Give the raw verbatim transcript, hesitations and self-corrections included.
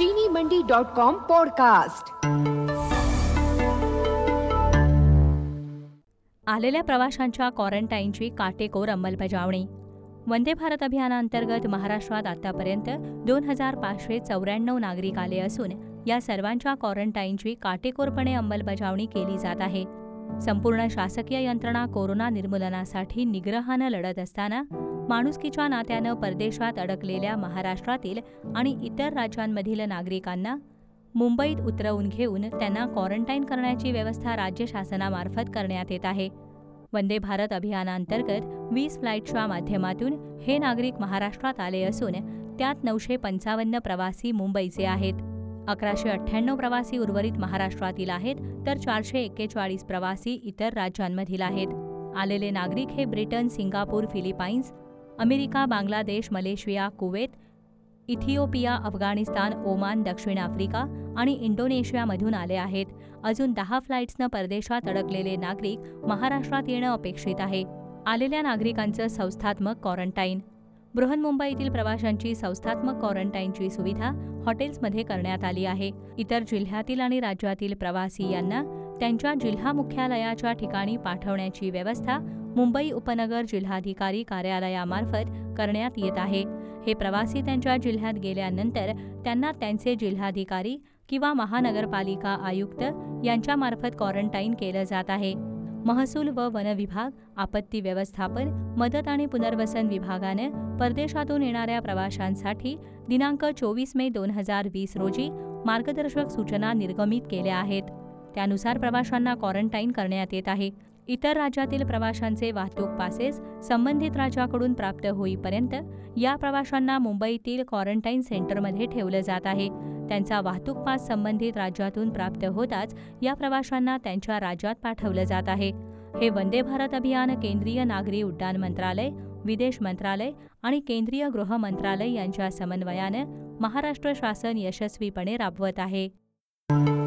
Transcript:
चीनी मंडी dot com podcast. आलेल्या प्रवाशांच्या क्वारंटाईनची काटेकोर अंमलबजावणी। वंदे भारत अभियानांतर्गत महाराष्ट्रात आतापर्यंत दोन हजार पाचशे चौऱ्याण्णव नागरिक आले असून या सर्वांच्या क्वारंटाईनची काटेकोरपणे अंमलबजावणी केली जात आहे। संपूर्ण शासकीय यंत्रणा कोरोना निर्मूलनासाठी निग्रहानं लढत असताना माणुसकीच्या नात्यानं परदेशात अडकलेल्या महाराष्ट्रातील आणि इतर राज्यांमधील नागरिकांना मुंबईत उतरवून घेऊन त्यांना क्वारंटाईन करण्याची व्यवस्था राज्य शासनामार्फत करण्यात येत आहे। वंदे भारत अभियानांतर्गत वीस फ्लाईटच्या माध्यमातून हे नागरिक महाराष्ट्रात आले असून त्यात नऊशे पंचावन्न प्रवासी मुंबईचे आहेत, अकराशे अठ्ठ्याण्णव प्रवासी उर्वरित महाराष्ट्रातील आहेत, तर चारशे एक्केचाळीस प्रवासी इतर राज्यांमधील आहेत। आलेले नागरिक हे Britain, Singapore, Philippines, America, Bangladesh, Malaysia, Kuwait, Ethiopia, Afghanistan, Oman, दक्षिण आफ्रिका आणि इंडोनेशियामधून आले आहेत। अजून दहा फ्लाईट्सनं परदेशात अडकलेले नागरिक महाराष्ट्रात येणं अपेक्षित आहे। आलेल्या नागरिकांचं संस्थात्मक क्वारंटाईन। बृहन्मुंबईतील प्रवाशांची संस्थात्मक क्वारंटाईनची सुविधा हॉटेल्समध्ये करण्यात आली आहे। इतर जिल्ह्यातील आणि राज्यातील प्रवासी यांना त्यांच्या जिल्हा मुख्यालयाच्या ठिकाणी पाठवण्याची व्यवस्था मुंबई उपनगर जिल्हाधिकारी कार्यालयामार्फत करण्यात येत आहे। हे प्रवासी त्यांच्या जिल्ह्यात गेल्यानंतर त्यांना त्यांचे जिल्हाधिकारी किंवा महानगरपालिका आयुक्त यांच्यामार्फत क्वारंटाईन केलं जात आहे। महसूल व वन विभाग, आपत्ती व्यवस्थापन, मदत आणि पुनर्वसन विभागानं परदेशातून येणाऱ्या प्रवाशांसाठी दिनांक चोवीस मे दोन हजार वीस रोजी मार्गदर्शक सूचना निर्गमित केल्या आहेत। त्यानुसार प्रवाशांना क्वारंटाईन करण्यात येत आहे। इतर राज्यातील प्रवाशांचे वाहतूक पासेस संबंधित राज्याकडून प्राप्त होईपर्यंत या प्रवाशांना मुंबईतील क्वारंटाईन सेंटरमध्ये ठेवलं जात आहे। त्यांचा वाहतूक पास संबंधित राज्यातून प्राप्त होताच या प्रवाशांना त्यांच्या राज्यात पाठवलं जात आहे। हे वंदे भारत अभियान केंद्रीय नागरी उड्डाण मंत्रालय, विदेश मंत्रालय आणि केंद्रीय गृह मंत्रालय यांच्या समन्वयानं महाराष्ट्र शासन यशस्वीपणे राबवत आहे।